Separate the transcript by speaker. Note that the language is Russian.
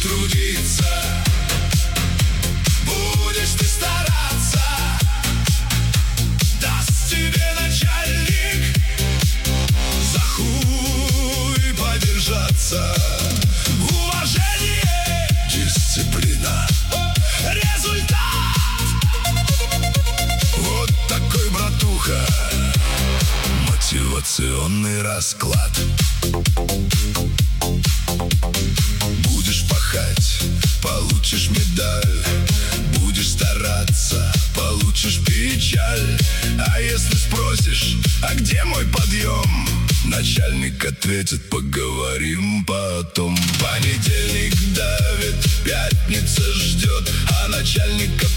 Speaker 1: трудиться, будешь ты стараться, даст тебе начальник за хуй подержаться. Уважение, дисциплина, результат. Вот такой, братуха, мотивационный расклад. Будешь пахать, получишь медаль. Будешь стараться, получишь печаль. А если спросишь, а где мой подъем, начальник ответит: поговорим потом. Понедельник давит, пятница ждет, а начальника